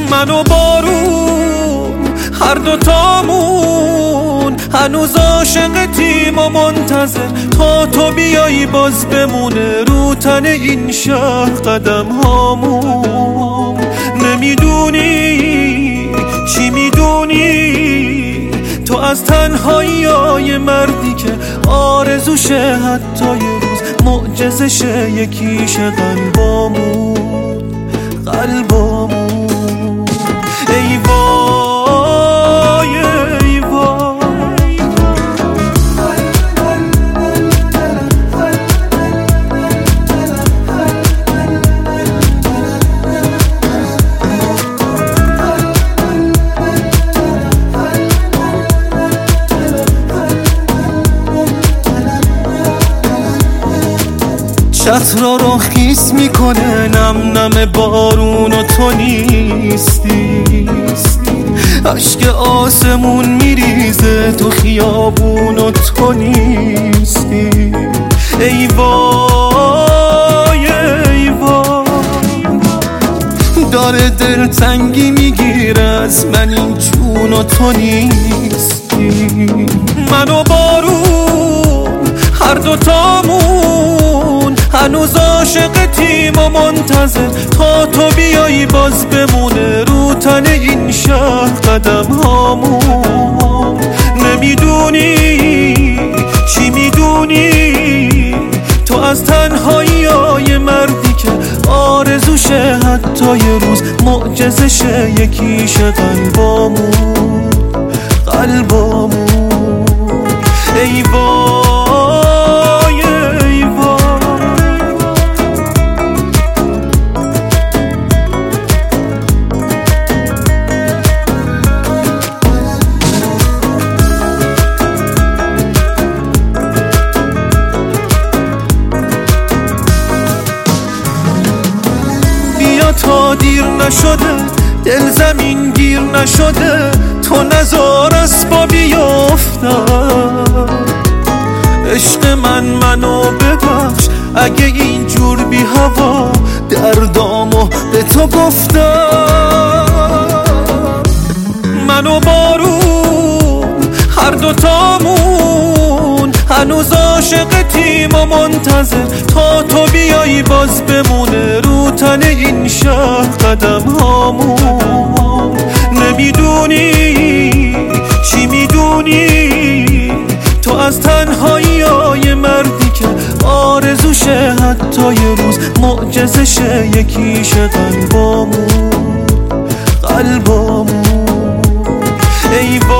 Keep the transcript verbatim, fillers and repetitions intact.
من و بارون هر دوتامون هنوز عاشقتیم و منتظر تا تو بیایی باز بمونه رو تن این شهر قدم هامون. نمیدونی چی میدونی تو از تنهایی مردی که آرزوشه حتی یه روز معجزشه یکیشه قلبامون قلبامون. ای وای ای وای چترا رو خیس میکنه نم نم بارون و تو نیستی. عشق آسمون میریزه تو خیابون و تو نیستی. ای وای ای وای داره دل تنگی میگیره از من این جون و تو نیستی. من و بارون هر دوتامون هنوز عاشقتیم و منتظر تا تو بیایی باز بمونه رو تن این شهر قدم هامون. نمیدونی چی میدونی تو از تنهایی مردی که آرزوشه حتی یه روز معجزشه یکیشه قلبامون قلبامون. ای وای ای وای تا دیر نشده دل زمین گیر نشده تو نزار اسبا بیافتم. عشق من منو ببخش اگه اینجور بی هوا دردامو به تو گفتم. منو بارون هر دوتامون هنوز عاشقتیم و منتظر تا تو بیایی باز بمونه رو تن این شهر قدم هامون. نمیدونی چی میدونی تو از تنهایی مردی که آرزوشه حتی یه روز معجزشه یکیشه قلبامون قلبامون. ای